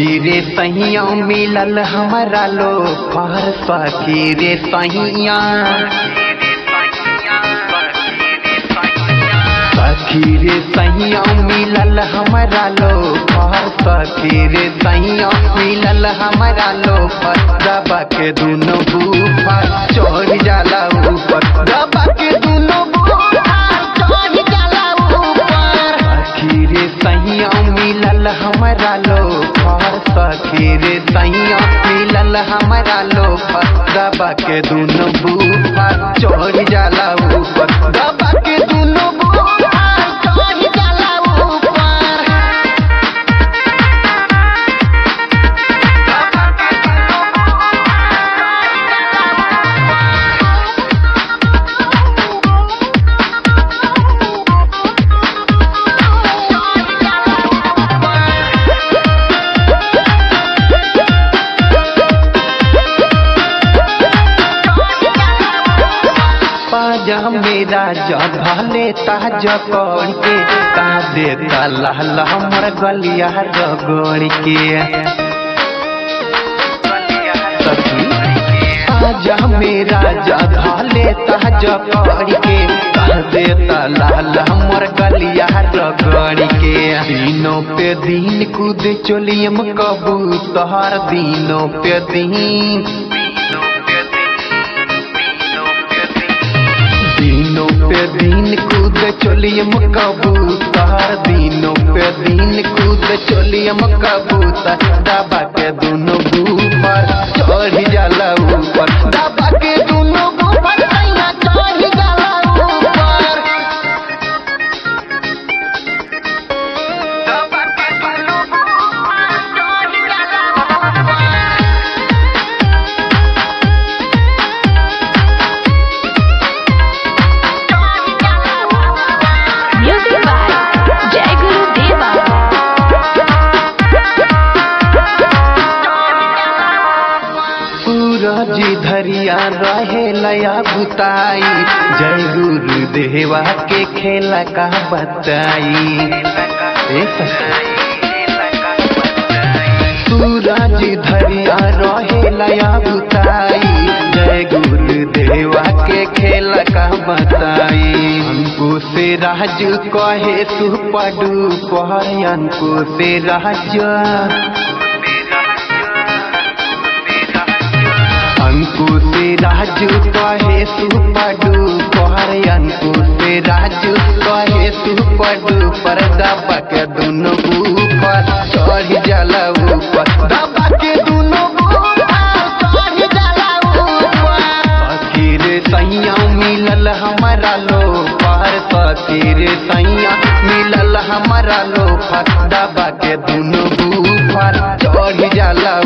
सखी रे सैया मिलल हमारा लो पर सखी रे सैया सखी रे सैया मिलल हमारा लो पर सखी रे सैया मिलल हमारा लो पर दबा के दोनों बूफर चढ़ जाला ऊपर दबा के दोनों चढ़ जाला ऊपर सखी रे सैया मिलल हमारा लो पर सखी रे सैया मिलल हमारा लो पर दबा के दोनों बूफर चढ़ जाला ऊपर दबा के दोनों मेरा जले ताज कौड़ के का देता लाल हमर गलिया रगड़ के आजा मेरा जले ताज कौड़ के का देता लाल हमर गलिया रगड़ के दिनों पे दिन कूद चोलियम कबूतर दिनों पे दिन पे दिन कूद चोलियम कबूतर दिनों पे दिन कूद चोलियम कबूतर दबा के दोनों ऊपर चढ़ जाला ऊपर दबा के दोनों ऊपर चढ़ जाला ऊपर दबा के दोनों चढ़ जाला जी धरिया रहे लया बुताई जय गुरुदेवा के खेला का बताई सूरज धरिया रहे लया बुताई जय गुरुदेवा के खेला का बताई हमको से राज कहे सुपडू कहन को से राज अंकु से राजू कहे सुपडू कहरे अंकु से राजू कहे सुपडू पर दबा के दोनों ऊपर चढ़ जाला ऊपर दबा के दोनों चढ़ जाला ऊपर सखी रे सैया मिलल हमारा लो पर सखी रे सैया मिलल हमारा लो पर दबा के दोनों ऊपर चढ़ जाला